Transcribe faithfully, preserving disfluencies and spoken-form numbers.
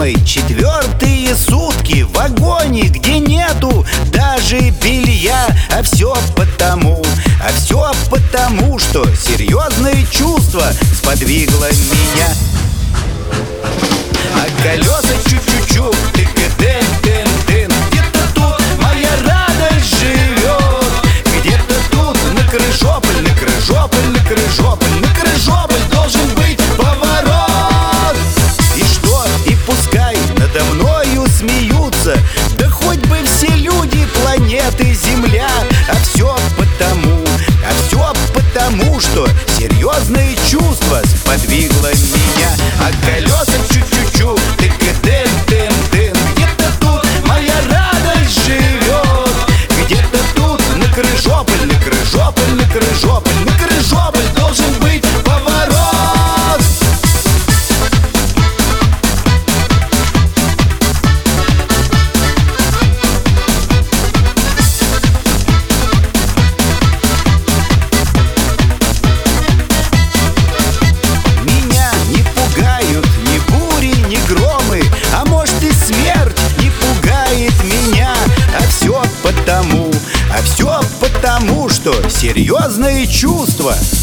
мамой четвертые сутки в вагоне, где нету даже белья. А все потому, а все потому, что серьезное чувство сподвигло меня. А колеса чу-чу-чу, тык-дын-дын-дын. Где-то тут моя радость живет, где-то тут на Крыжополь, на Крыжополь, на Крыжополь, на Крыжополь должен быть поворот. И что, и пускай надо мною смеются, да хоть бы все люди планеты Земля. А все потому, а все потому, что серьезное чувство сподвигло меня. А колеса чу-чу-чу, тык-дын-дын-дын. Где-то тут моя радость живет, где-то тут на Крыжополь, на Крыжополь, на Крыжополь, на Крыжополь должен быть поворот. Меня не пугают ни бури, ни громы, а может и смерть не пугает меня. А все потому, а все потому, что серьезное чувство